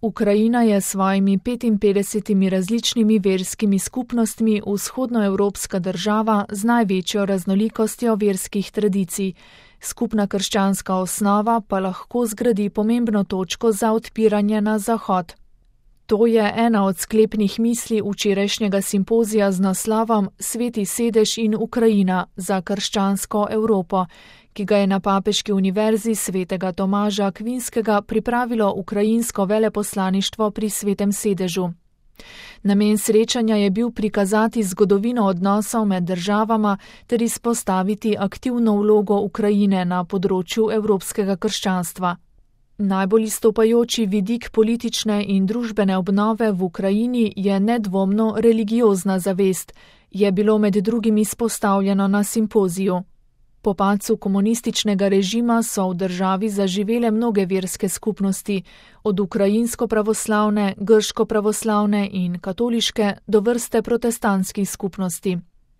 Ukrajina je s svojimi 55 različnimi verskimi skupnostmi vzhodnoevropska država z največjo raznolikostjo verskih tradicij. Skupna krščanska osnova pa lahko zgradi pomembno točko za odpiranje na zahod. To je ena od sklepnih misli včerajšnjega simpozija z naslovom Sveti sedež in Ukrajina za krščansko Evropo, ki ga je na Papeški univerzi svetega Tomaža Akvinskega pripravilo ukrajinsko veleposlaništvo pri Svetem sedežu. Namen srečanja je bil prikazati zgodovino odnosov med državama ter izpostaviti aktivno vlogo Ukrajine na področju evropskega krščanstva. Najbolj izstopajoči vidik politične in družbene obnove v Ukrajini je nedvomno religiozna zavest, je bilo med drugim izpostavljeno na simpoziju. Po padcu komunističnega režima so v državi zaživele mnoge verske skupnosti, od ukrajinsko-pravoslavne, grško-pravoslavne in katoliške do vrste protestantskih skupnosti.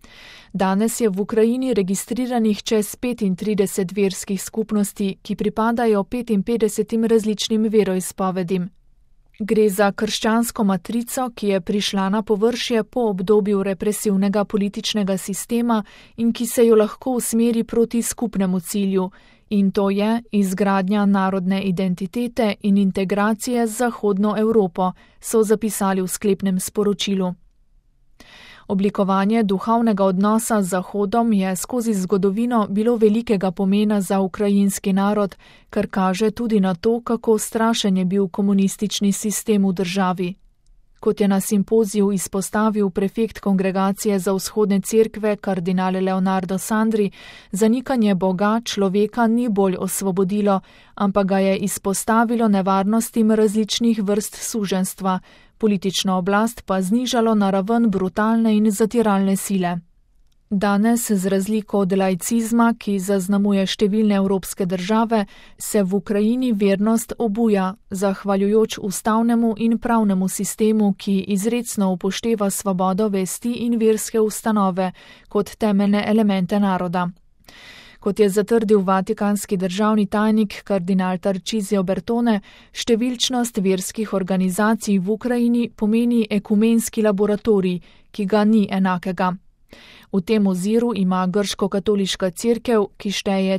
Danes je v Ukrajini registriranih čez 35 verskih skupnosti, ki pripadajo 55 različnim veroizpovedim. Gre za krščansko matrico, ki je prišla na površje po obdobju represivnega političnega sistema in ki se jo lahko usmeri proti skupnemu cilju, in to je izgradnja narodne identitete in integracije z Zahodno Evropo, so zapisali v sklepnem sporočilu. Oblikovanje duhovnega odnosa z Zahodom je skozi zgodovino bilo velikega pomena za ukrajinski narod, kar kaže tudi na to, kako strašen je bil komunistični sistem v državi. Kot je na simpoziju izpostavil prefekt Kongregacije za vzhodne cerkve kardinal Leonardo Sandri, zanikanje Boga človeka ni bolj osvobodilo, ampak ga je izpostavilo nevarnostim različnih vrst suženjstva, politično oblast pa znižalo na raven brutalne in zatiralne sile. Danes, z razliko od laicizma, ki zaznamuje številne evropske države, se v Ukrajini vernost obuja, zahvaljujoč ustavnemu in pravnemu sistemu, ki izrecno upošteva svobodo vesti in verske ustanove kot temeljne elemente naroda. Kot je zatrdil vatikanski državni tajnik kardinal Tarcisio Bertone, številčnost verskih organizacij v Ukrajini pomeni ekumenski laboratorij, ki ga ni enakega. V tem oziru ima grško-katoliška cerkev, ki šteje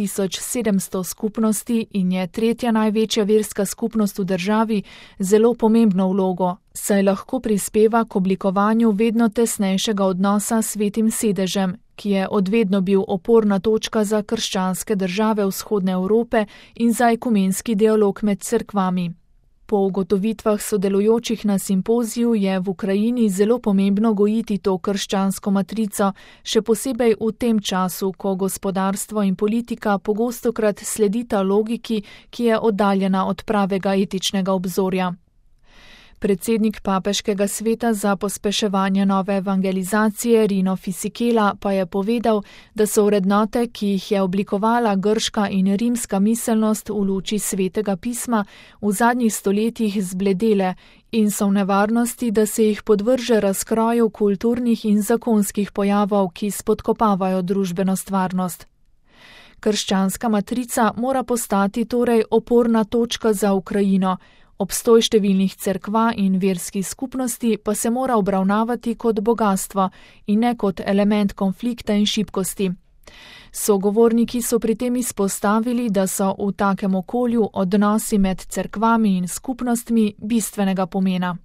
3700 skupnosti in je tretja največja verska skupnost v državi, zelo pomembno vlogo, saj lahko prispeva k oblikovanju vedno tesnejšega odnosa s Svetim sedežem, ki je odvedno bil oporna točka za krščanske države vzhodne Evrope in za ekumenski dialog med cerkvami. Po ugotovitvah sodelujočih na simpoziju je v Ukrajini zelo pomembno gojiti to krščansko matrico, še posebej v tem času, ko gospodarstvo in politika pogostokrat sledita logiki, ki je oddaljena od pravega etičnega obzorja. Predsednik Papeškega sveta za pospeševanje nove evangelizacije Rino Fisichella pa je povedal, da so vrednote, ki jih je oblikovala grška in rimska miselnost v luči svetega pisma, v zadnjih stoletjih zbledele in so v nevarnosti, da se jih podvrže razkroju kulturnih in zakonskih pojavov, ki spodkopavajo družbeno stvarnost. Krščanska matrica mora postati torej oporna točka za Ukrajino, obstoj številnih cerkva in verskih skupnosti pa se mora obravnavati kot bogastvo in ne kot element konflikta in šibkosti. Sogovorniki so pri tem izpostavili, da so v takem okolju odnosi med cerkvami in skupnostmi bistvenega pomena.